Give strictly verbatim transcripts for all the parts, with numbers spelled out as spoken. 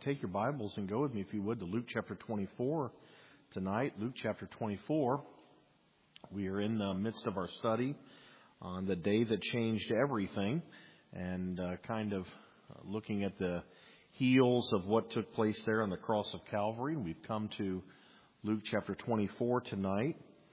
take your Bibles and go with me, if you would, to Luke chapter twenty-four tonight. Luke chapter twenty-four. We are in the midst of our study on the day that changed everything, and uh, kind of looking at the heels of what took place there on the cross of Calvary. We've come to Luke chapter twenty-four tonight,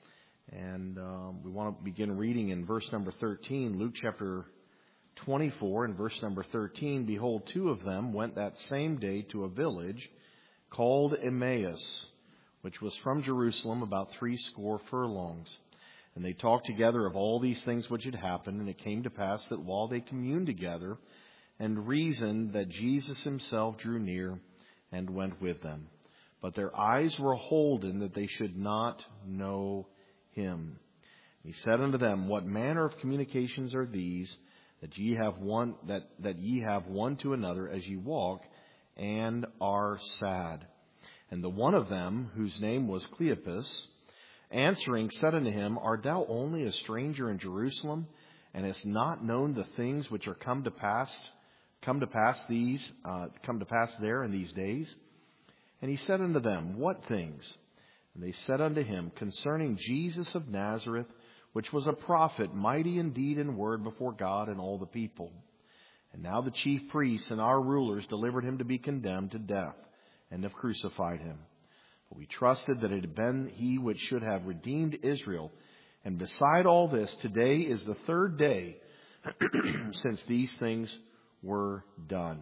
and um, we want to begin reading in verse number thirteen. Luke chapter twenty-four and verse number thirteen. Behold, two of them went that same day to a village called Emmaus, which was from Jerusalem about three score furlongs. And they talked together of all these things which had happened. And it came to pass that while they communed together and reasoned, that Jesus himself drew near and went with them. But their eyes were holden that they should not know him. He said unto them, What manner of communications are these that ye have one that, that ye have one to another as ye walk, and are sad? And the one of them, whose name was Cleopas, answering said unto him, Art thou only a stranger in Jerusalem, and hast not known the things which are come to pass, come to pass these, uh, come to pass there in these days? And he said unto them, What things? And they said unto him, Concerning Jesus of Nazareth, which was a prophet, mighty in deed and word before God and all the people. And now the chief priests and our rulers delivered him to be condemned to death, and have crucified him. But we trusted that it had been he which should have redeemed Israel. And beside all this, today is the third day since these things were done.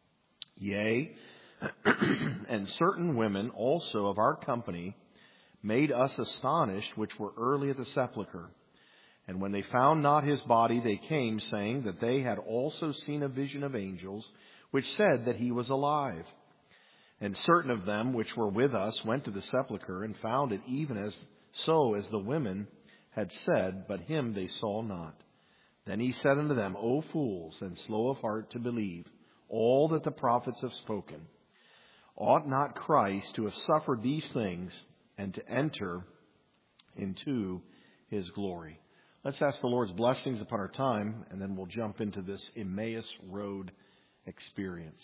Yea, and certain women also of our company made us astonished, which were early at the sepulchre. And when they found not his body, they came, saying that they had also seen a vision of angels, which said that he was alive. And certain of them which were with us went to the sepulchre, and found it even as so as the women had said, but him they saw not. Then he said unto them, O fools, and slow of heart to believe all that the prophets have spoken. Ought not Christ to have suffered these things, and to enter into his glory? Let's ask the Lord's blessings upon our time, and then we'll jump into this Emmaus Road experience.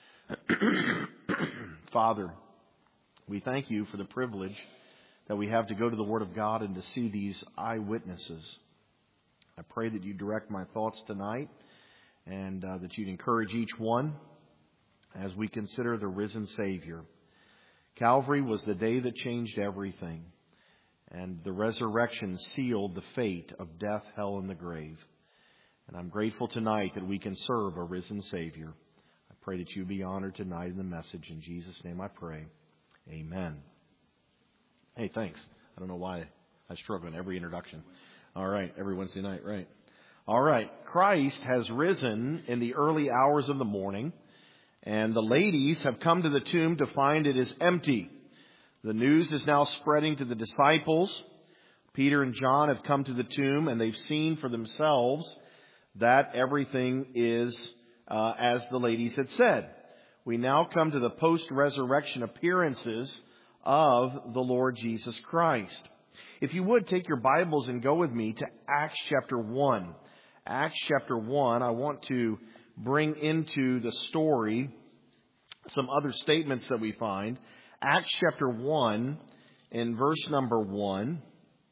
Father, we thank you for the privilege that we have to go to the Word of God and to see these eyewitnesses. I pray that you direct my thoughts tonight, and uh, that you'd encourage each one as we consider the risen Savior. Calvary was the day that changed everything, and the resurrection sealed the fate of death, hell, and the grave. And I'm grateful tonight that we can serve a risen Savior. I pray that you be honored tonight in the message. In Jesus' name I pray. Amen. Hey, thanks. I don't know why I struggle in every introduction. All right, every Wednesday night, right. All right, Christ has risen in the early hours of the morning, and the ladies have come to the tomb to find it is empty. The news is now spreading to the disciples. Peter and John have come to the tomb, and they've seen for themselves that everything is uh, as the ladies had said. We now come to the post-resurrection appearances of the Lord Jesus Christ. If you would, take your Bibles and go with me to Acts chapter one. Acts chapter one, I want to bring into the story some other statements that we find. Acts chapter one, in verse number one.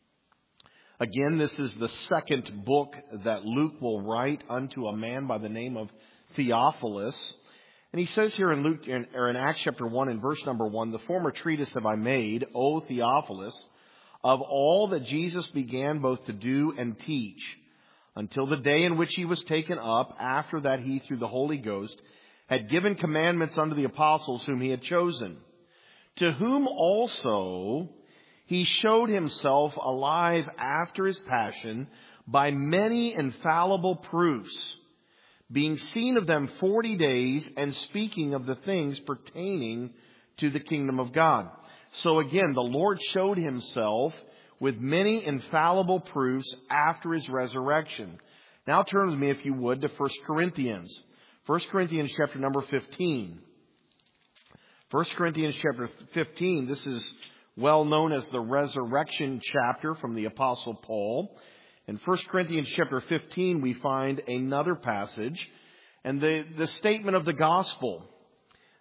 Again, this is the second book that Luke will write unto a man by the name of Theophilus. And he says here in Luke, in, or in Acts chapter one, in verse number one, The former treatise have I made, O Theophilus, of all that Jesus began both to do and teach, until the day in which he was taken up, after that he, through the Holy Ghost, had given commandments unto the apostles whom he had chosen, to whom also he showed himself alive after his passion by many infallible proofs, being seen of them forty days, and speaking of the things pertaining to the kingdom of God. So again, the Lord showed himself with many infallible proofs after his resurrection. Now turn with me, if you would, to First Corinthians. First Corinthians chapter number fifteen. First Corinthians chapter fifteen, this is well known as the resurrection chapter from the Apostle Paul. In First Corinthians chapter fifteen, we find another passage and the, the statement of the gospel.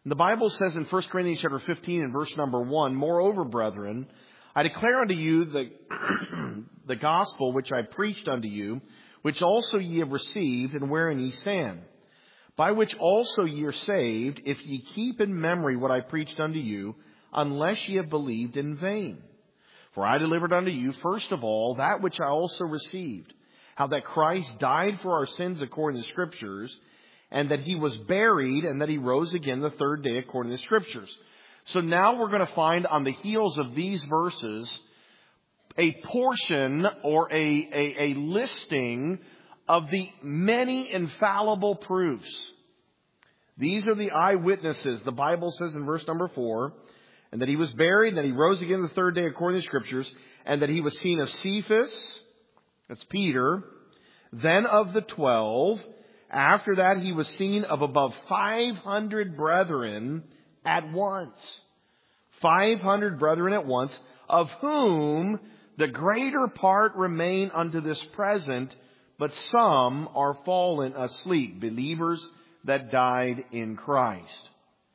The Bible says in First Corinthians chapter fifteen and verse number one, "Moreover, brethren, I declare unto you the, the gospel which I preached unto you, which also ye have received, and wherein ye stand, by which also ye are saved, if ye keep in memory what I preached unto you, unless ye have believed in vain. For I delivered unto you, first of all, that which I also received, how that Christ died for our sins according to the Scriptures, and that he was buried, and that he rose again the third day according to the Scriptures." So now we're going to find on the heels of these verses a portion or a, a, a listing of the many infallible proofs. These are the eyewitnesses. The Bible says in verse number four, "And that he was buried, and that he rose again the third day according to the Scriptures, and that he was seen of Cephas," that's Peter, "then of the twelve. After that he was seen of above five hundred brethren at once." Five hundred brethren at once, "of whom the greater part remain unto this present, but some are fallen asleep," believers that died in Christ.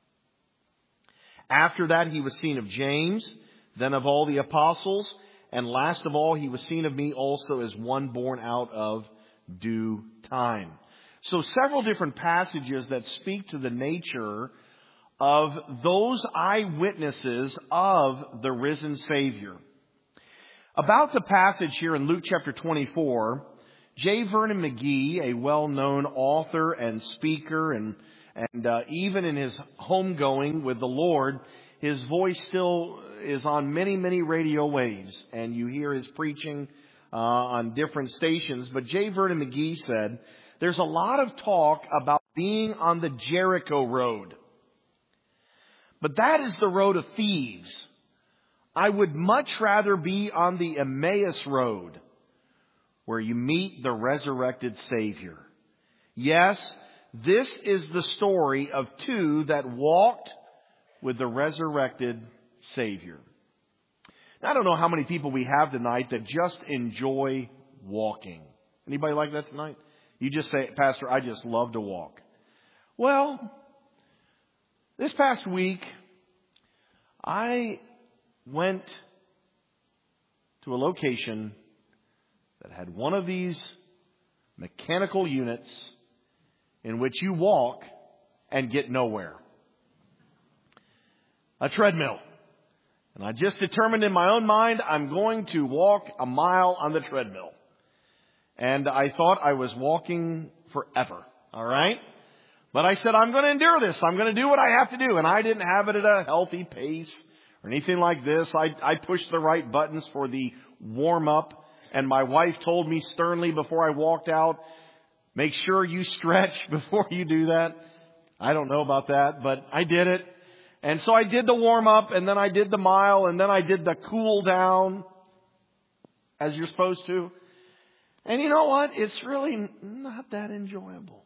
"After that he was seen of James, then of all the apostles, and last of all he was seen of me also, as one born out of due time." So several different passages that speak to the nature of those eyewitnesses of the risen Savior. About the passage here in Luke chapter twenty-four, J. Vernon McGee, a well-known author and speaker, and and uh, even in his homegoing with the Lord, his voice still is on many, many radio waves, and you hear his preaching uh, on different stations. But J. Vernon McGee said, "There's a lot of talk about being on the Jericho road. But that is the road of thieves. I would much rather be on the Emmaus road, where you meet the resurrected Savior. Yes, this is the story of two that walked with the resurrected Savior." Now, I don't know how many people we have tonight that just enjoy walking. Anybody like that tonight? You just say, "Pastor, I just love to walk." Well, this past week, I went to a location that had one of these mechanical units in which you walk and get nowhere. A treadmill. And I just determined in my own mind, I'm going to walk a mile on the treadmill. And I thought I was walking forever. All right? But I said, I'm going to endure this. I'm going to do what I have to do. And I didn't have it at a healthy pace or anything like this. I, I pushed the right buttons for the warm-up. And my wife told me sternly before I walked out, "Make sure you stretch before you do that." I don't know about that, but I did it. And so I did the warm-up, and then I did the mile, and then I did the cool down, as you're supposed to. And you know what? It's really not that enjoyable.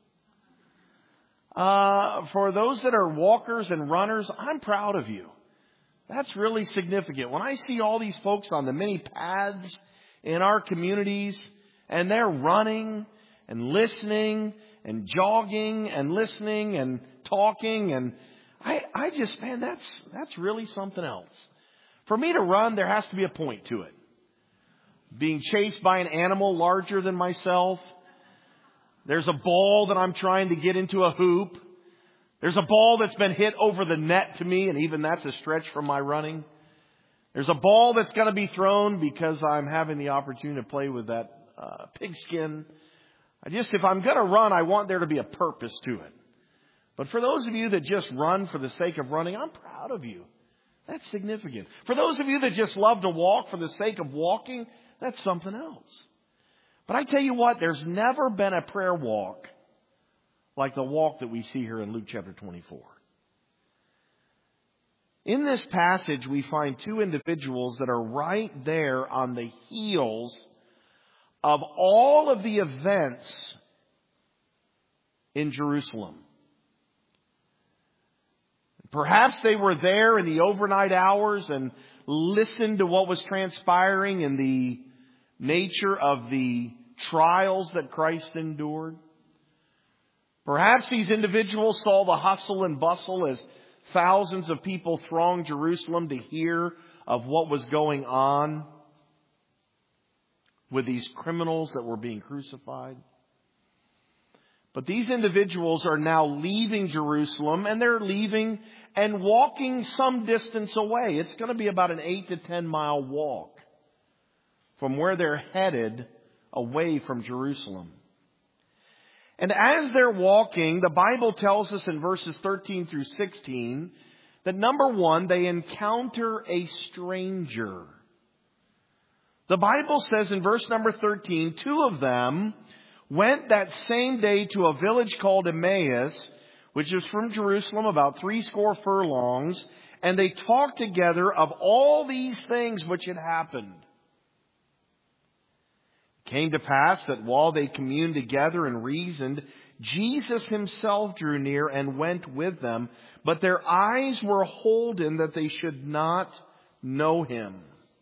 Uh, for those that are walkers and runners, I'm proud of you. That's really significant. When I see all these folks on the many paths in our communities, and they're running and listening and jogging and listening and talking, and I, I just, man, that's, that's really something else. For me to run, there has to be a point to it. Being chased by an animal larger than myself. There's a ball that I'm trying to get into a hoop. There's a ball that's been hit over the net to me, and even that's a stretch from my running. There's a ball that's going to be thrown because I'm having the opportunity to play with that uh, pigskin. I just, if I'm going to run, I want there to be a purpose to it. But for those of you that just run for the sake of running, I'm proud of you. That's significant. For those of you that just love to walk for the sake of walking, that's something else. But I tell you what, there's never been a prayer walk like the walk that we see here in Luke chapter twenty-four. In this passage, we find two individuals that are right there on the heels of all of the events in Jerusalem. Perhaps they were there in the overnight hours and listened to what was transpiring in the nature of the trials that Christ endured. Perhaps these individuals saw the hustle and bustle as thousands of people thronged Jerusalem to hear of what was going on with these criminals that were being crucified. But these individuals are now leaving Jerusalem, and they're leaving and walking some distance away. It's going to be about an eight to ten mile walk from where they're headed away from Jerusalem. And as they're walking, the Bible tells us in verses thirteen through sixteen that number one, they encounter a stranger. The Bible says in verse number thirteen, two of them went that same day to a village called Emmaus, which is from Jerusalem about three score furlongs, and they talked together of all these things which had happened. It came to pass that while they communed together and reasoned, Jesus himself drew near and went with them, but their eyes were holden that they should not know him.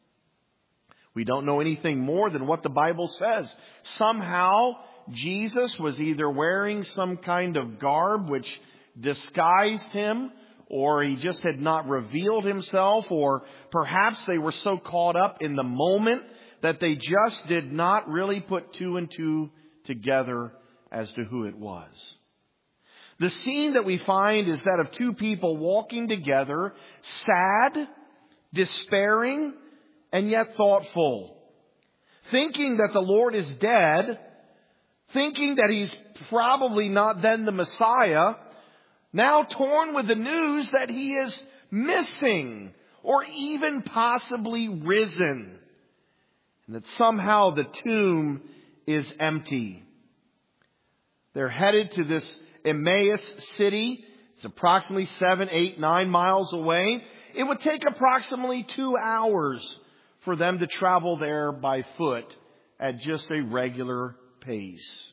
We don't know anything more than what the Bible says. Somehow, Jesus was either wearing some kind of garb which disguised him, or he just had not revealed himself, or perhaps they were so caught up in the moment that they just did not really put two and two together as to who it was. The scene that we find is that of two people walking together, sad, despairing, and yet thoughtful, thinking that the Lord is dead, thinking that he's probably not then the Messiah, now torn with the news that he is missing or even possibly risen, and that somehow the tomb is empty. They're headed to this Emmaus city. It's approximately seven, eight, nine miles away. It would take approximately two hours for them to travel there by foot at just a regular pace.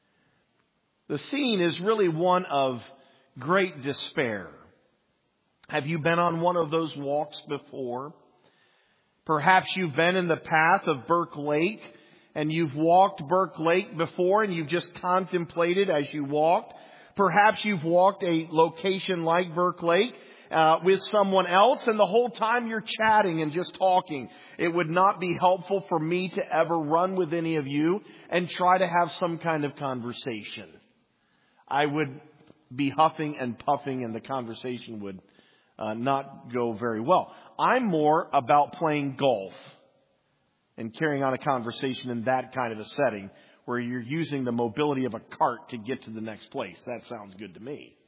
The scene is really one of great despair. Have you been on one of those walks before? Perhaps you've been in the path of Burke Lake, and you've walked Burke Lake before and you've just contemplated as you walked. Perhaps you've walked a location like Burke Lake uh, with someone else, and the whole time you're chatting and just talking. It would not be helpful for me to ever run with any of you and try to have some kind of conversation. I would be huffing and puffing, and the conversation would uh, not go very well. I'm more about playing golf and carrying on a conversation in that kind of a setting where you're using the mobility of a cart to get to the next place. That sounds good to me.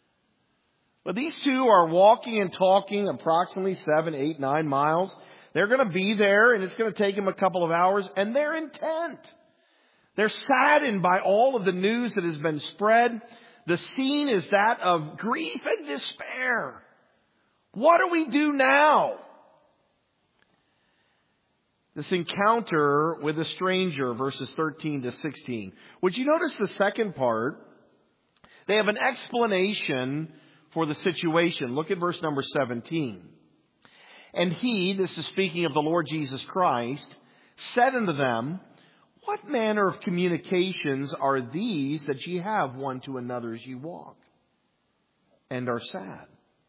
But these two are walking and talking approximately seven, eight, nine miles. They're going to be there, and it's going to take them a couple of hours, and they're intent. They're saddened by all of the news that has been spread. The scene is that of grief and despair. What do we do now? This encounter with a stranger, verses thirteen to sixteen. Would you notice the second part? They have an explanation for the situation. Look at verse number seventeen. And he, this is speaking of the Lord Jesus Christ, said unto them, What manner of communications are these that ye have one to another as ye walk, and are sad?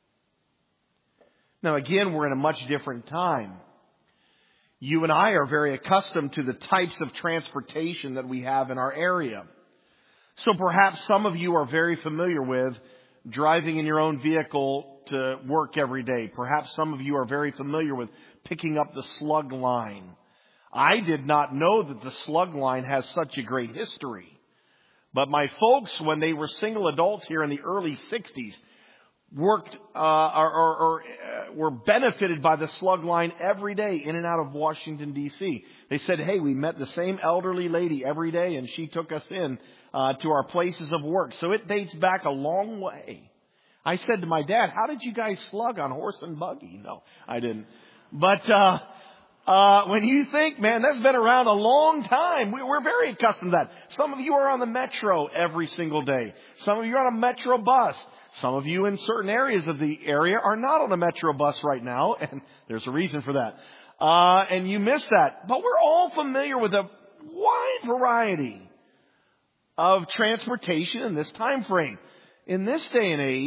Now again, we're in a much different time. You and I are very accustomed to the types of transportation that we have in our area. So perhaps some of you are very familiar with driving in your own vehicle to work every day. Perhaps some of you are very familiar with picking up the slug line. I did not know that the slug line has such a great history. But my folks, when they were single adults here in the early sixties, worked uh, or, or, or uh, were benefited by the slug line every day in and out of Washington, D C They said, hey, we met the same elderly lady every day, and she took us in uh, to our places of work. So it dates back a long way. I said to my dad, how did you guys slug on horse and buggy? No, I didn't. But uh, uh, when you think, man, that's been around a long time. We, we're very accustomed to that. Some of you are on the metro every single day. Some of you are on a metro bus. Some of you in certain areas of the area are not on a metro bus right now, and there's a reason for that. Uh, and you miss that. But we're all familiar with a wide variety of transportation in this time frame. In this day and age,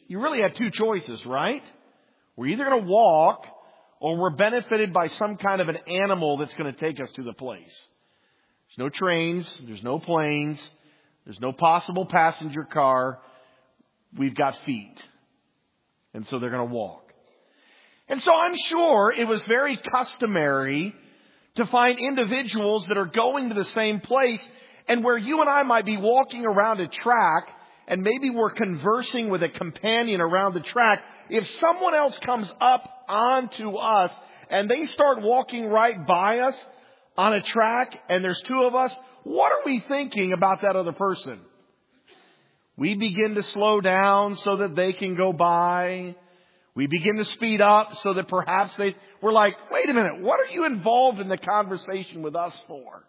you really had two choices, right? We're either going to walk or we're benefited by some kind of an animal that's going to take us to the place. There's no trains. There's no planes. There's no possible passenger car. We've got feet. And so they're going to walk. And so I'm sure it was very customary to find individuals that are going to the same place, and where you and I might be walking around a track and maybe we're conversing with a companion around the track. If someone else comes up onto us and they start walking right by us on a track and there's two of us, what are we thinking about that other person? We begin to slow down so that they can go by. We begin to speed up so that perhaps they, we're like, wait a minute, what are you involved in the conversation with us for?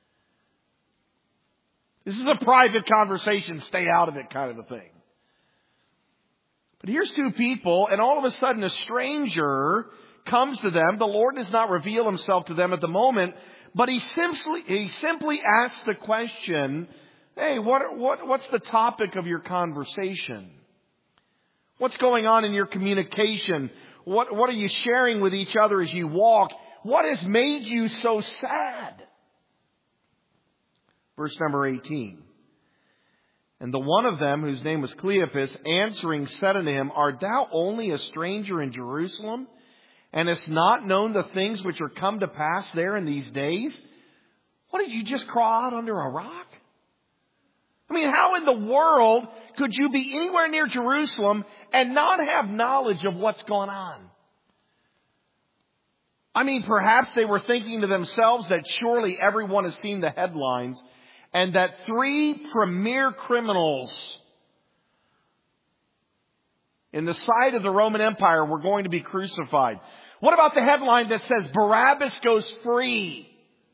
This is a private conversation, stay out of it kind of a thing. But here's two people, and all of a sudden a stranger comes to them. The Lord does not reveal himself to them at the moment, but he simply, he simply asks the question, hey, what, what, what's the topic of your conversation? What's going on in your communication? What, what are you sharing with each other as you walk? What has made you so sad? Verse number eighteen. And the one of them, whose name was Cleopas, answering said unto him, Art thou only a stranger in Jerusalem, and hast not known the things which are come to pass there in these days? What, did you just crawl out under a rock? I mean, how in the world could you be anywhere near Jerusalem and not have knowledge of what's going on? I mean, perhaps they were thinking to themselves that surely everyone has seen the headlines and that three premier criminals in the sight of the Roman Empire were going to be crucified. What about the headline that says Barabbas goes free?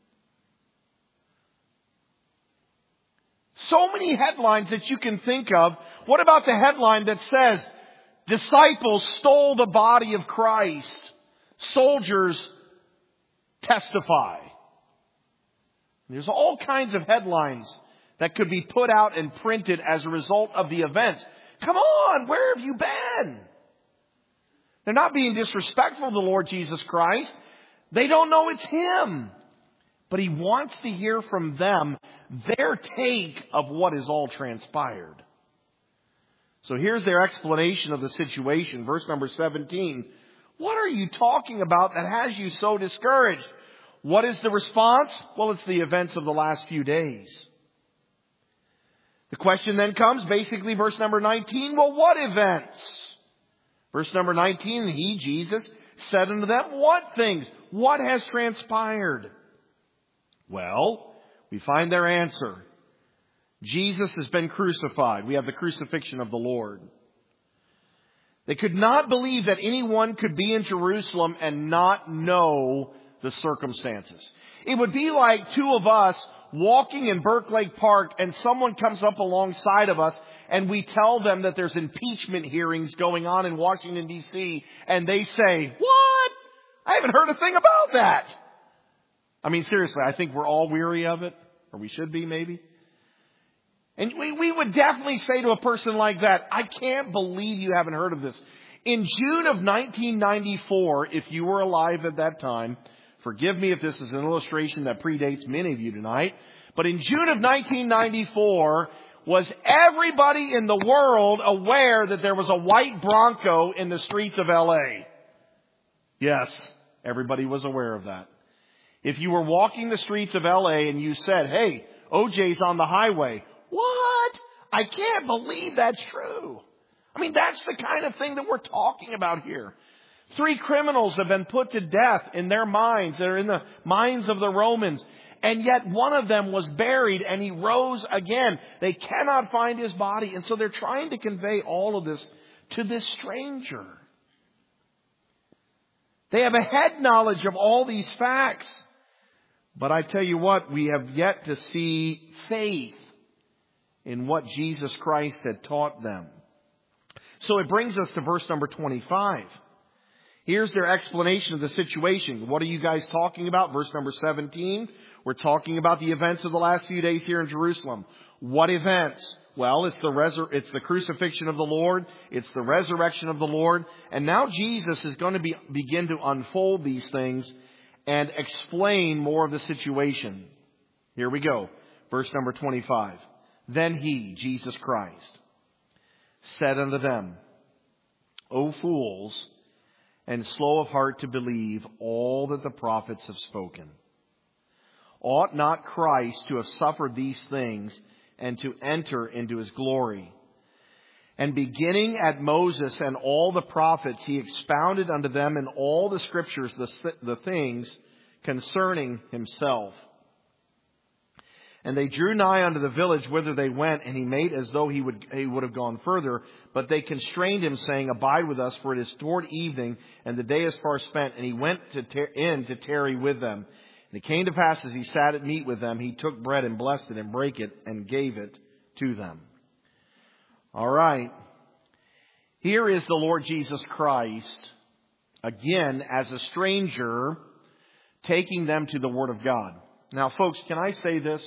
So many headlines that you can think of. What about the headline that says disciples stole the body of Christ? Soldiers testify. There's all kinds of headlines that could be put out and printed as a result of the events. Come on, where have you been? They're not being disrespectful to the Lord Jesus Christ. They don't know it's Him. But He wants to hear from them their take of what is all transpired. So here's their explanation of the situation. Verse number seventeen. What are you talking about that has you so discouraged? What is the response? Well, it's the events of the last few days. The question then comes, basically verse number nineteen. Well, what events? Verse number nineteen, and He, Jesus, said unto them, what things? What has transpired? Well, we find their answer. Jesus has been crucified. We have the crucifixion of the Lord. They could not believe that anyone could be in Jerusalem and not know the circumstances. It would be like two of us walking in Burke Lake Park and someone comes up alongside of us and we tell them that there's impeachment hearings going on in Washington, D C and they say, what? I haven't heard a thing about that. I mean, seriously, I think we're all weary of it, or we should be maybe. And we, we would definitely say to a person like that, I can't believe you haven't heard of this. In June of nineteen ninety-four, if you were alive at that time, forgive me if this is an illustration that predates many of you tonight, but in June of nineteen ninety-four, was everybody in the world aware that there was a white Bronco in the streets of L A? Yes, everybody was aware of that. If you were walking the streets of L A and you said, hey, O J's on the highway, what? I can't believe that's true. I mean, that's the kind of thing that we're talking about here. Three criminals have been put to death in their minds. They're in the minds of the Romans. And yet one of them was buried and he rose again. They cannot find his body. And so they're trying to convey all of this to this stranger. They have a head knowledge of all these facts. But I tell you what, we have yet to see faith in what Jesus Christ had taught them. So it brings us to verse number twenty-five. Here's their explanation of the situation. What are you guys talking about? Verse number seventeen. We're talking about the events of the last few days here in Jerusalem. What events? Well, it's the resur- it's the crucifixion of the Lord. It's the resurrection of the Lord. And now Jesus is going to be, begin to unfold these things and explain more of the situation. Here we go. Verse number twenty-five. Then he, Jesus Christ, said unto them, O fools, and slow of heart to believe all that the prophets have spoken. Ought not Christ to have suffered these things and to enter into his glory? And beginning at Moses and all the prophets, he expounded unto them in all the scriptures the, the things concerning himself. And they drew nigh unto the village whither they went, and he made as though he would he would have gone further. But they constrained him, saying, Abide with us, for it is toward evening, and the day is far spent. And he went to tar- in to tarry with them. And it came to pass, as he sat at meat with them, he took bread and blessed it and brake it and gave it to them. All right. Here is the Lord Jesus Christ, again, as a stranger, taking them to the Word of God. Now, folks, can I say this?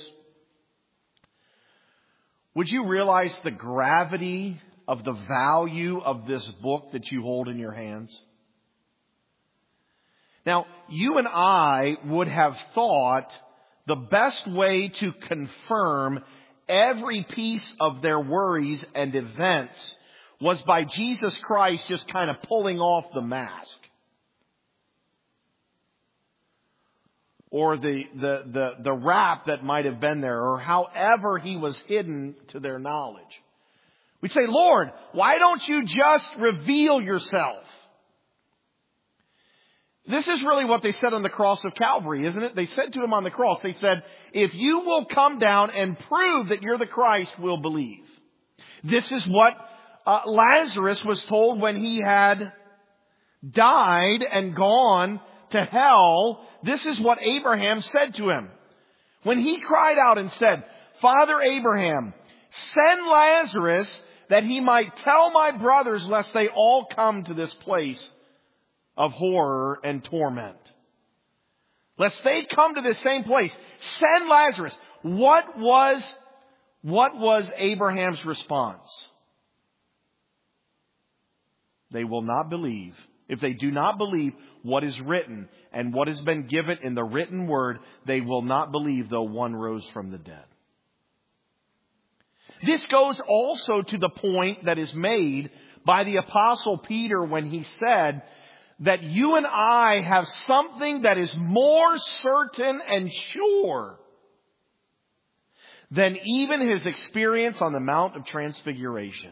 Would you realize the gravity of the value of this book that you hold in your hands? Now, you and I would have thought the best way to confirm every piece of their worries and events was by Jesus Christ just kind of pulling off the mask. Or the, the, the, the wrap that might have been there, or however he was hidden to their knowledge. We'd say, Lord, why don't you just reveal yourself? This is really what they said on the cross of Calvary, isn't it? They said to him on the cross, they said, if you will come down and prove that you're the Christ, we'll believe. This is what uh, Lazarus was told when he had died and gone to hell. This is what Abraham said to him. When he cried out and said, Father Abraham, send Lazarus that he might tell my brothers lest they all come to this place of horror and torment. Lest they come to this same place. Send Lazarus. What was, what was Abraham's response? They will not believe. If they do not believe what is written and what has been given in the written word, they will not believe though one rose from the dead. This goes also to the point that is made by the Apostle Peter when he said that you and I have something that is more certain and sure than even his experience on the Mount of Transfiguration.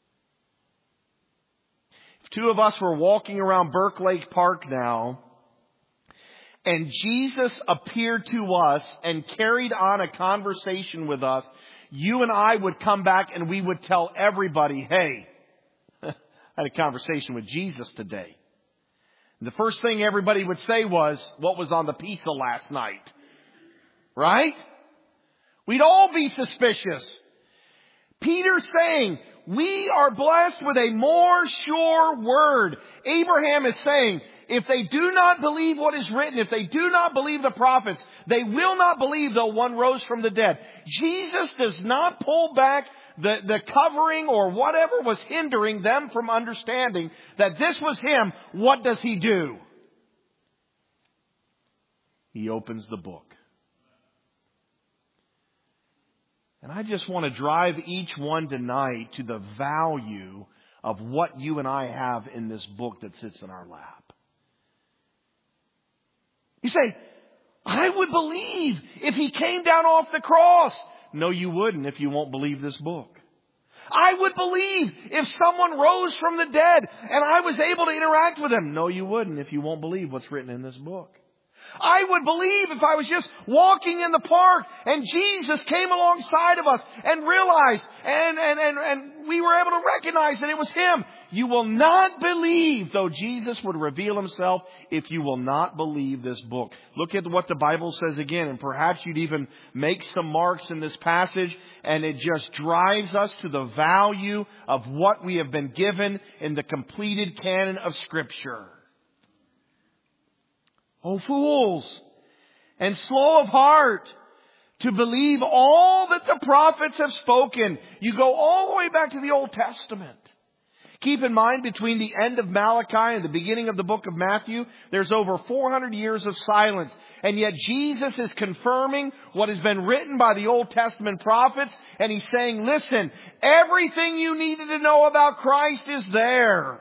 If two of us were walking around Burke Lake Park now, and Jesus appeared to us and carried on a conversation with us, you and I would come back and we would tell everybody, hey, I had a conversation with Jesus today. And the first thing everybody would say was, what was on the pizza last night? Right? We'd all be suspicious. Peter's saying, we are blessed with a more sure word. Abraham is saying, if they do not believe what is written, if they do not believe the prophets, they will not believe though one rose from the dead. Jesus does not pull back the, the covering or whatever was hindering them from understanding that this was him. What does he do? He opens the book. And I just want to drive each one tonight to the value of what you and I have in this book that sits in our lap. You say, I would believe if he came down off the cross. No, you wouldn't if you won't believe this book. I would believe if someone rose from the dead and I was able to interact with them. No, you wouldn't if you won't believe what's written in this book. I would believe if I was just walking in the park and Jesus came alongside of us and realized and, and, and, and we were able to recognize that it was him. You will not believe, though Jesus would reveal himself, if you will not believe this book. Look at what the Bible says again, and perhaps you'd even make some marks in this passage, and it just drives us to the value of what we have been given in the completed canon of Scripture. O fools, and slow of heart to believe all that the prophets have spoken. You go all the way back to the Old Testament. Keep in mind, between the end of Malachi and the beginning of the book of Matthew, there's over four hundred years of silence. And yet Jesus is confirming what has been written by the Old Testament prophets. And He's saying, listen, everything you needed to know about Christ is there.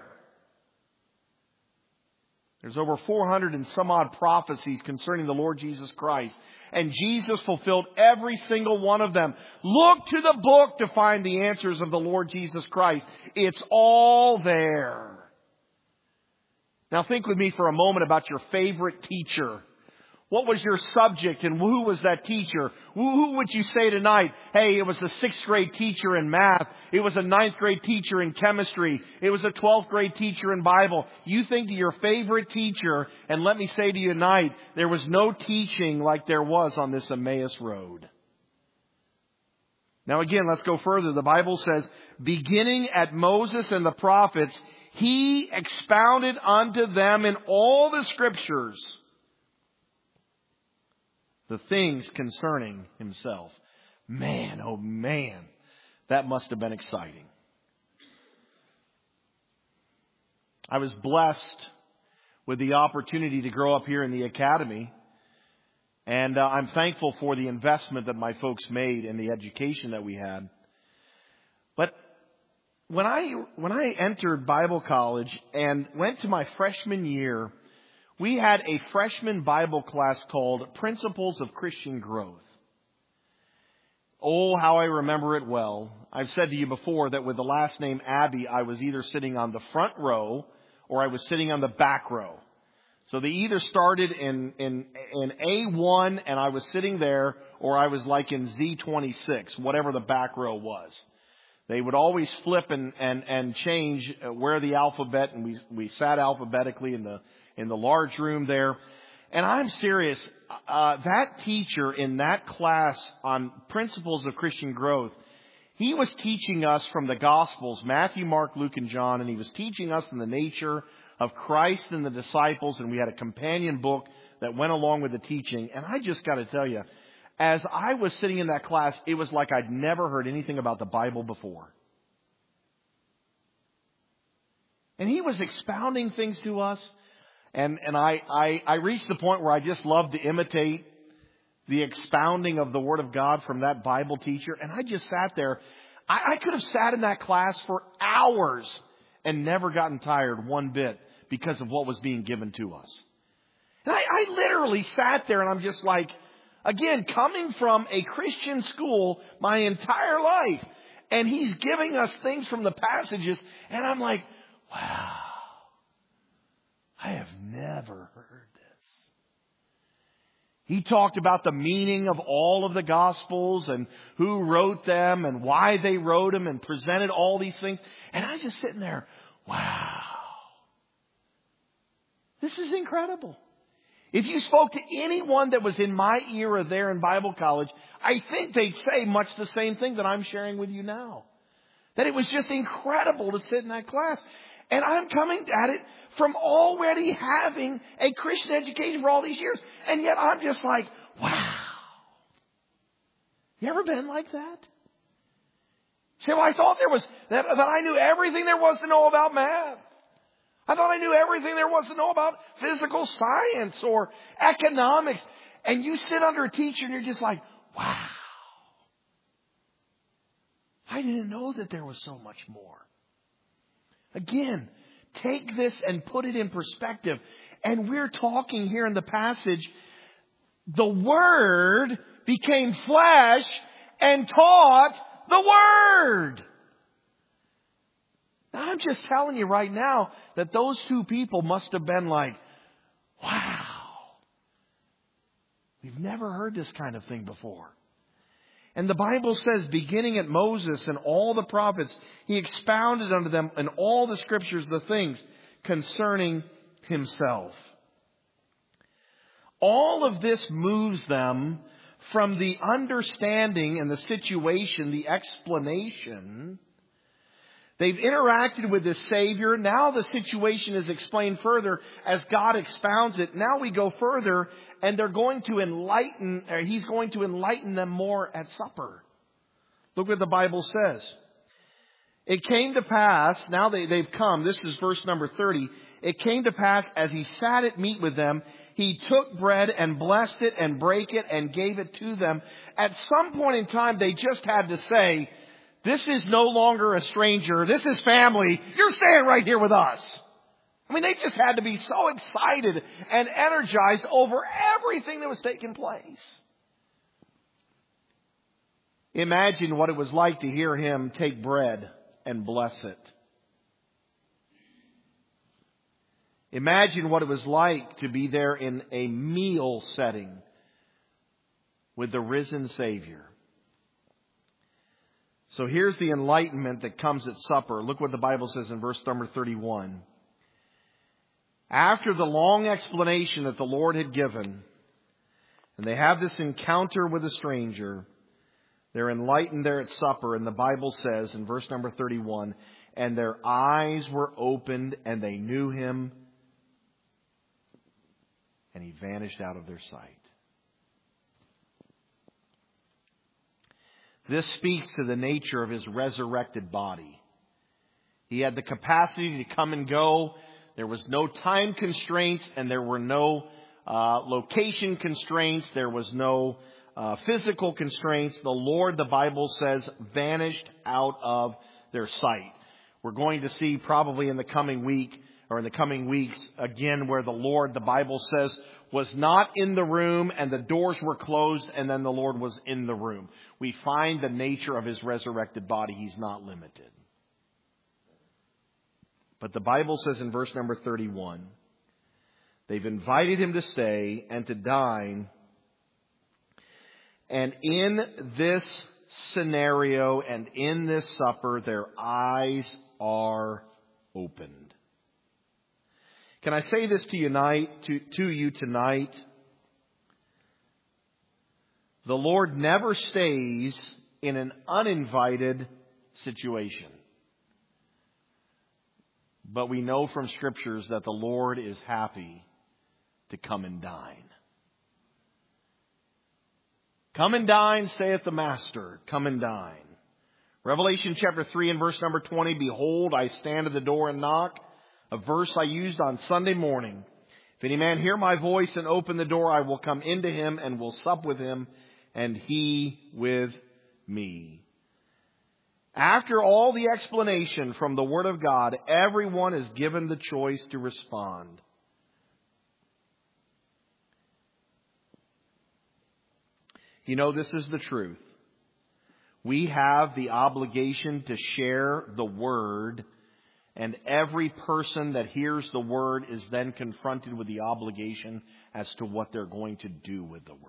There's over four hundred and some odd prophecies concerning the Lord Jesus Christ. And Jesus fulfilled every single one of them. Look to the book to find the answers of the Lord Jesus Christ. It's all there. Now think with me for a moment about your favorite teacher. What was your subject and who was that teacher? Who would you say tonight, hey, it was a sixth grade teacher in math. It was a ninth grade teacher in chemistry. It was a twelfth grade teacher in Bible. You think to your favorite teacher, and let me say to you tonight, there was no teaching like there was on this Emmaus road. Now again, let's go further. The Bible says, beginning at Moses and the prophets, He expounded unto them in all the Scriptures the things concerning Himself. Man, oh man, that must have been exciting. I was blessed with the opportunity to grow up here in the academy. And uh, I'm thankful for the investment that my folks made in the education that we had. But when I, when I entered Bible college and went to my freshman year, we had a freshman Bible class called Principles of Christian Growth. Oh, how I remember it well. I've said to you before that with the last name Abbey, I was either sitting on the front row or I was sitting on the back row. So they either started in, in, in A one and I was sitting there, or I was like in Z twenty-six, whatever the back row was. They would always flip and, and, and change where the alphabet, and we, we sat alphabetically in the in the large room there. And I'm serious, uh, that teacher in that class on Principles of Christian Growth, he was teaching us from the Gospels, Matthew, Mark, Luke, and John, and he was teaching us in the nature of Christ and the disciples, and we had a companion book that went along with the teaching. And I just got to tell you, as I was sitting in that class, it was like I'd never heard anything about the Bible before. And he was expounding things to us. And, and I, I, I reached the point where I just loved to imitate the expounding of the Word of God from that Bible teacher. And I just sat there. I, I could have sat in that class for hours and never gotten tired one bit because of what was being given to us. And I, I literally sat there and I'm just like, again, coming from a Christian school my entire life, and he's giving us things from the passages, and I'm like, wow. I have never heard this. He talked about the meaning of all of the Gospels and who wrote them and why they wrote them, and presented all these things. And I was just sitting there, wow. This is incredible. If you spoke to anyone that was in my era there in Bible college, I think they'd say much the same thing that I'm sharing with you now. That it was just incredible to sit in that class. And I'm coming at it from already having a Christian education for all these years. And yet I'm just like, wow. You ever been like that? Say, well, I thought there was, that, that I knew everything there was to know about math. I thought I knew everything there was to know about physical science or economics. And you sit under a teacher and you're just like, wow. I didn't know that there was so much more. Again, take this and put it in perspective. And we're talking here in the passage, the Word became flesh and taught the Word. Now, I'm just telling you right now that those two people must have been like, wow, we've never heard this kind of thing before. And the Bible says, beginning at Moses and all the prophets, He expounded unto them in all the Scriptures the things concerning Himself. All of this moves them from the understanding and the situation, the explanation They've interacted with this Savior. Now the situation is explained further as God expounds it. Now we go further, and they're going to enlighten, or He's going to enlighten them more at supper. Look what the Bible says. It came to pass, now they, they've come, this is verse number thirty. It came to pass as He sat at meat with them, He took bread and blessed it and brake it and gave it to them. At some point in time, they just had to say, this is no longer a stranger. This is family. You're staying right here with us. I mean, they just had to be so excited and energized over everything that was taking place. Imagine what it was like to hear Him take bread and bless it. Imagine what it was like to be there in a meal setting with the risen Savior. So here's the enlightenment that comes at supper. Look what the Bible says in verse number thirty-one. After the long explanation that the Lord had given, and they have this encounter with a stranger, they're enlightened there at supper, and the Bible says in verse number thirty-one, and their eyes were opened and they knew Him, and He vanished out of their sight. This speaks to the nature of His resurrected body. He had the capacity to come and go. There was no time constraints, and there were no uh, location constraints. There was no uh, physical constraints. The Lord, the Bible says, vanished out of their sight. We're going to see probably in the coming week or in the coming weeks again where the Lord, the Bible says, was not in the room and the doors were closed and then the Lord was in the room. We find the nature of His resurrected body. He's not limited. But the Bible says in verse number thirty-one, they've invited Him to stay and to dine. And in this scenario and in this supper, their eyes are opened. Can I say this to you tonight, to, to you tonight? The Lord never stays in an uninvited situation. But we know from Scriptures that the Lord is happy to come and dine. Come and dine, saith the Master. Come and dine. Revelation chapter three and verse number twenty, behold, I stand at the door and knock. A verse I used on Sunday morning. If any man hear my voice and open the door, I will come into him and will sup with him, and he with me. After all the explanation from the Word of God, everyone is given the choice to respond. You know, this is the truth. We have the obligation to share the Word, and every person that hears the Word is then confronted with the obligation as to what they're going to do with the Word.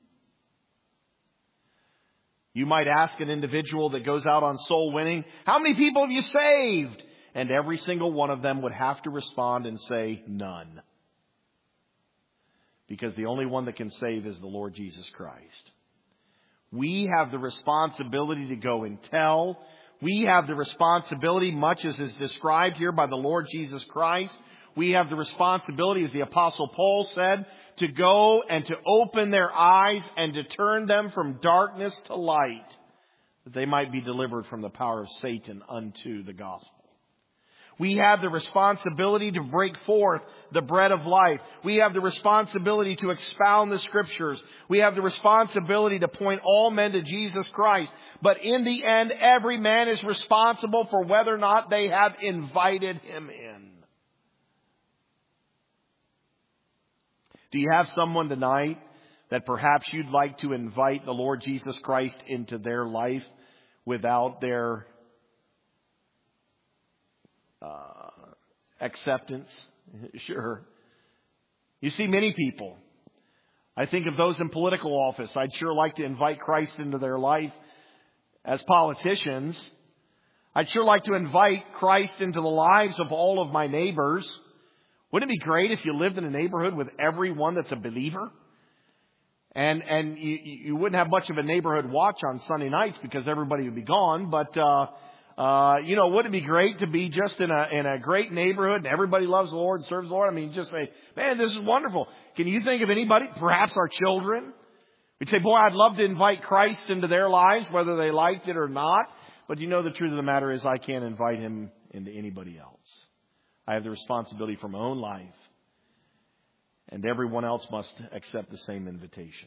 You might ask an individual that goes out on soul winning, how many people have you saved? And every single one of them would have to respond and say, none. Because the only one that can save is the Lord Jesus Christ. We have the responsibility to go and tell. We have the responsibility, much as is described here by the Lord Jesus Christ. We have the responsibility, as the Apostle Paul said, to go and to open their eyes and to turn them from darkness to light, that they might be delivered from the power of Satan unto the gospel. We have the responsibility to break forth the bread of life. We have the responsibility to expound the Scriptures. We have the responsibility to point all men to Jesus Christ. But in the end, every man is responsible for whether or not they have invited him in. Do you have someone tonight that perhaps you'd like to invite the Lord Jesus Christ into their life without their uh, acceptance? Sure. You see many people. I think of those in political office. I'd sure like to invite Christ into their life. As politicians, I'd sure like to invite Christ into the lives of all of my neighbors. Wouldn't it be great if you lived in a neighborhood with everyone that's a believer? And and you, you wouldn't have much of a neighborhood watch on Sunday nights because everybody would be gone. But uh, Uh, you know, wouldn't it be great to be just in a in a great neighborhood and everybody loves the Lord and serves the Lord? I mean, just say, man, this is wonderful. Can you think of anybody, perhaps our children? We'd say, boy, I'd love to invite Christ into their lives, whether they liked it or not. But you know, the truth of the matter is I can't invite him into anybody else. I have the responsibility for my own life. And everyone else must accept the same invitation.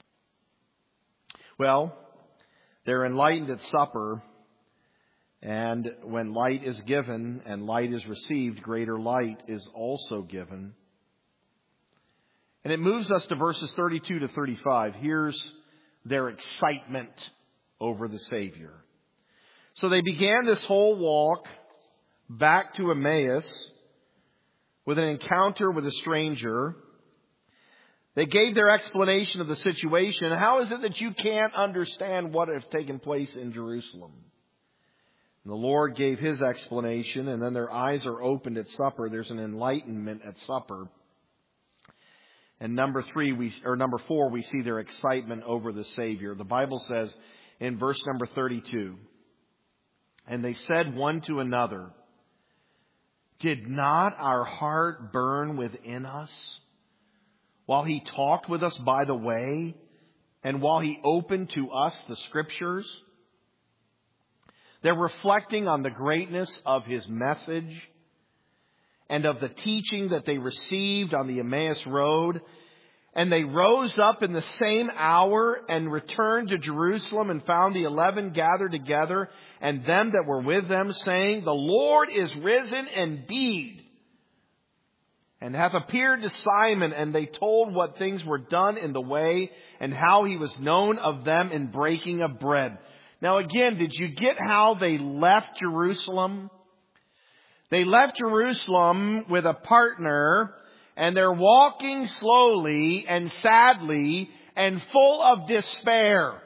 Well, they're enlightened at supper. And when light is given and light is received, greater light is also given. And it moves us to verses thirty-two to thirty-five. Here's their excitement over the Savior. So they began this whole walk back to Emmaus with an encounter with a stranger. They gave their explanation of the situation. How is it that you can't understand what has taken place in Jerusalem? And the Lord gave His explanation, and then their eyes are opened at supper. There's an enlightenment at supper. And number three, we or number four, we see their excitement over the Savior. The Bible says in verse number thirty-two, and they said one to another, did not our heart burn within us while He talked with us by the way, and while He opened to us the Scriptures? They're reflecting on the greatness of His message and of the teaching that they received on the Emmaus Road. And they rose up in the same hour and returned to Jerusalem and found the eleven gathered together and them that were with them, saying, the Lord is risen indeed, and hath appeared to Simon. And they told what things were done in the way and how He was known of them in breaking of bread. Now again, did you get how they left Jerusalem? They left Jerusalem with a partner, and they're walking slowly and sadly and full of despair.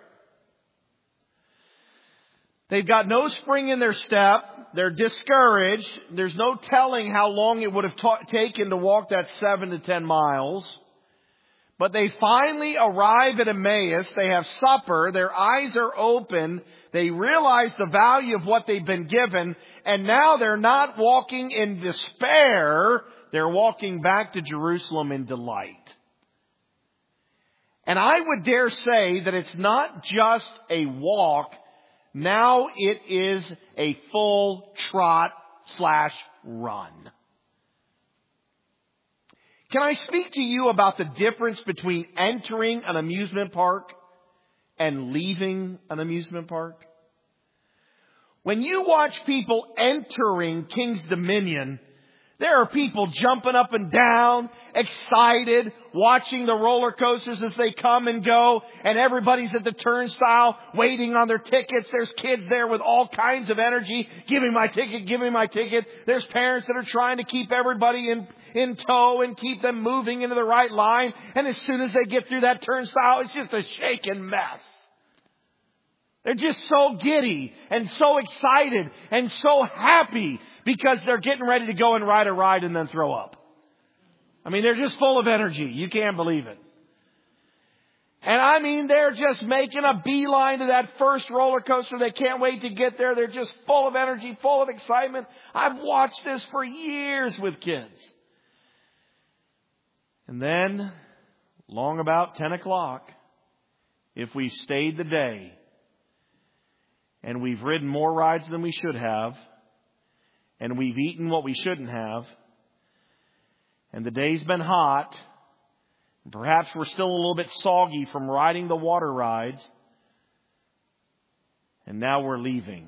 They've got no spring in their step. They're discouraged. There's no telling how long it would have ta- taken to walk that seven to ten miles. But they finally arrive at Emmaus. They have supper. Their eyes are open. They realize the value of what they've been given. And now they're not walking in despair. They're walking back to Jerusalem in delight. And I would dare say that it's not just a walk. Now it is a full trot slash run. Can I speak to you about the difference between entering an amusement park and leaving an amusement park? When you watch people entering King's Dominion, there are people jumping up and down, excited, watching the roller coasters as they come and go, and everybody's at the turnstile waiting on their tickets. There's kids there with all kinds of energy. Give me my ticket, give me my ticket. There's parents that are trying to keep everybody in, in tow and keep them moving into the right line. And as soon as they get through that turnstile, it's just a shaking mess. They're just so giddy and so excited and so happy because they're getting ready to go and ride a ride and then throw up. I mean, they're just full of energy. You can't believe it. And I mean, they're just making a beeline to that first roller coaster. They can't wait to get there. They're just full of energy, full of excitement. I've watched this for years with kids. And then, long about ten o'clock, if we've stayed the day, and we've ridden more rides than we should have, and we've eaten what we shouldn't have, and the day's been hot, and perhaps we're still a little bit soggy from riding the water rides, and now we're leaving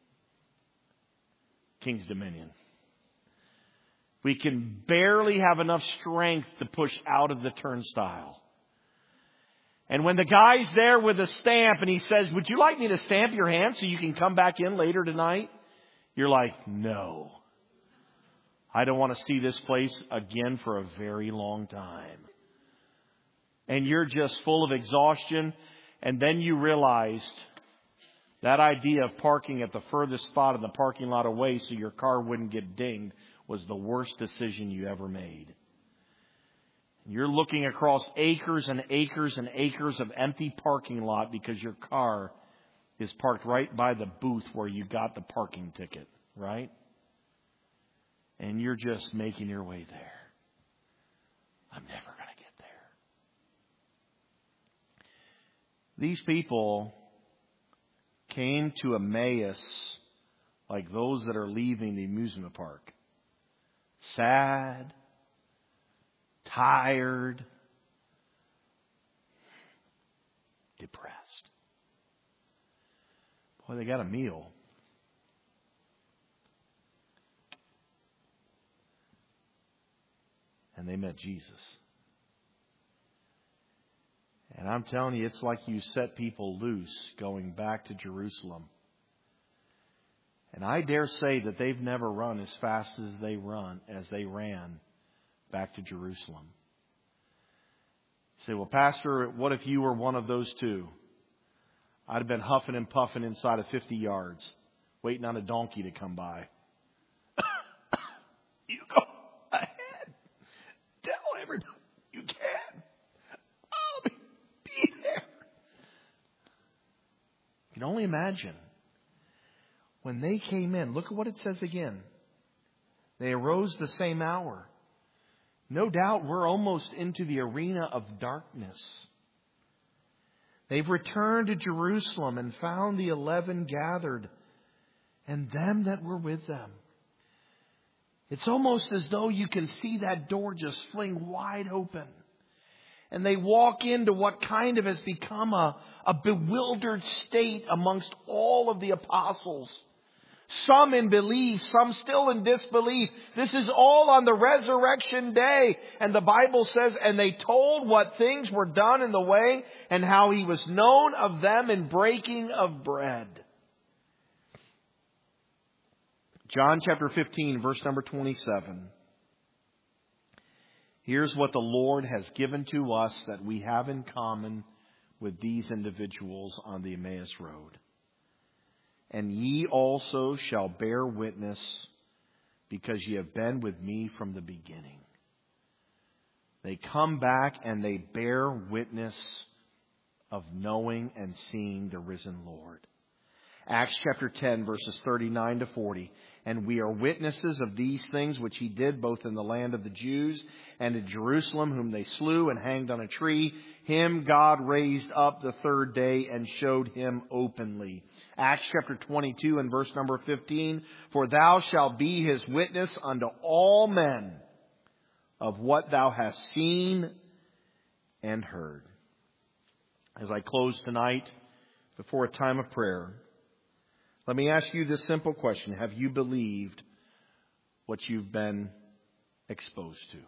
King's Dominion. We can barely have enough strength to push out of the turnstile. And when the guy's there with a stamp and he says, would you like me to stamp your hand so you can come back in later tonight? You're like, no. I don't want to see this place again for a very long time. And you're just full of exhaustion. And then you realized that idea of parking at the furthest spot in the parking lot away so your car wouldn't get dinged was the worst decision you ever made. You're looking across acres and acres and acres of empty parking lot because your car is parked right by the booth where you got the parking ticket, right? And you're just making your way there. I'm never going to get there. These people came to Emmaus like those that are leaving the amusement park. Sad, tired, depressed. Boy, they got a meal. And they met Jesus. And I'm telling you, it's like you set people loose going back to Jerusalem. And I dare say that they've never run as fast as they run, as they ran back to Jerusalem. You say, well, Pastor, what if you were one of those two? I'd have been huffing and puffing inside of fifty yards, waiting on a donkey to come by. You go ahead. Tell everybody you can. I'll be, be there. You can only imagine. When they came in, look at what it says again. They arose the same hour. No doubt we're almost into the arena of darkness. They've returned to Jerusalem and found the eleven gathered and them that were with them. It's almost as though you can see that door just fling wide open. And they walk into what kind of has become a, a bewildered state amongst all of the apostles. Some in belief, some still in disbelief. This is all on the resurrection day. And the Bible says, and they told what things were done in the way and how he was known of them in breaking of bread. John chapter fifteen, verse number twenty-seven. Here's what the Lord has given to us that we have in common with these individuals on the Emmaus Road. And ye also shall bear witness, because ye have been with me from the beginning. They come back and they bear witness of knowing and seeing the risen Lord. Acts chapter ten, verses thirty-nine to forty. And we are witnesses of these things which he did both in the land of the Jews and in Jerusalem, whom they slew and hanged on a tree. Him God raised up the third day and showed him openly. Acts chapter twenty-two and verse number fifteen. For thou shalt be his witness unto all men of what thou hast seen and heard. As I close tonight before a time of prayer, let me ask you this simple question. Have you believed what you've been exposed to?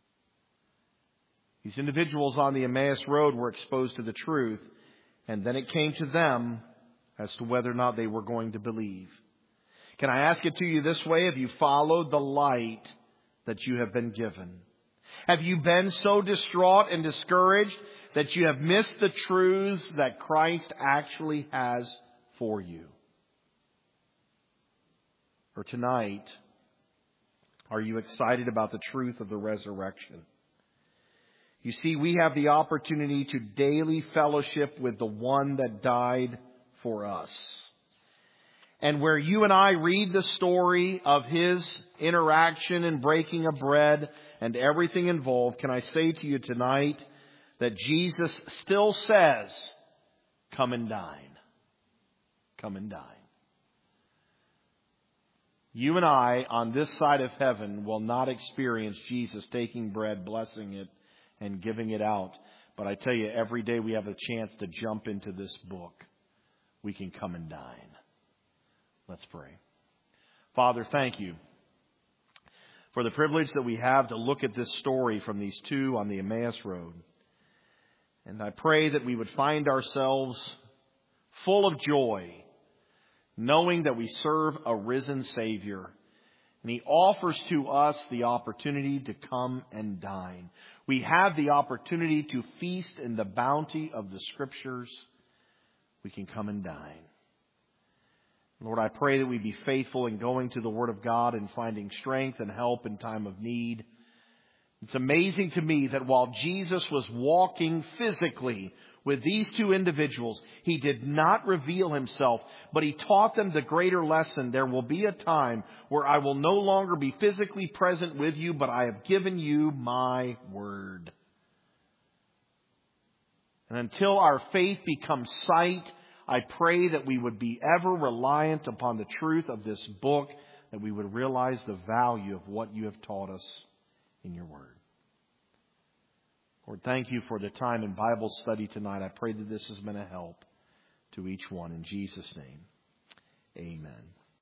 These individuals on the Emmaus Road were exposed to the truth, and then it came to them as to whether or not they were going to believe. Can I ask it to you this way? Have you followed the light that you have been given? Have you been so distraught and discouraged that you have missed the truths that Christ actually has for you? Or tonight, are you excited about the truth of the resurrection? You see, we have the opportunity to daily fellowship with the one that died for us. And where you and I read the story of his interaction and breaking of bread and everything involved, can I say to you tonight that Jesus still says, come and dine. Come and dine. You and I, on this side of heaven, will not experience Jesus taking bread, blessing it, and giving it out. But I tell you, every day we have a chance to jump into this book. We can come and dine. Let's pray. Father, thank you for the privilege that we have to look at this story from these two on the Emmaus Road. And I pray that we would find ourselves full of joy, knowing that we serve a risen Savior. And he offers to us the opportunity to come and dine. We have the opportunity to feast in the bounty of the Scriptures. We can come and dine. Lord, I pray that we be faithful in going to the Word of God and finding strength and help in time of need. It's amazing to me that while Jesus was walking physically With these two individuals, He did not reveal Himself, but He taught them the greater lesson. There will be a time where I will no longer be physically present with you, but I have given you my word. And until our faith becomes sight, I pray that we would be ever reliant upon the truth of this book, that we would realize the value of what you have taught us in your word. Lord, thank you for the time in Bible study tonight. I pray that this has been a help to each one. In Jesus' name, amen.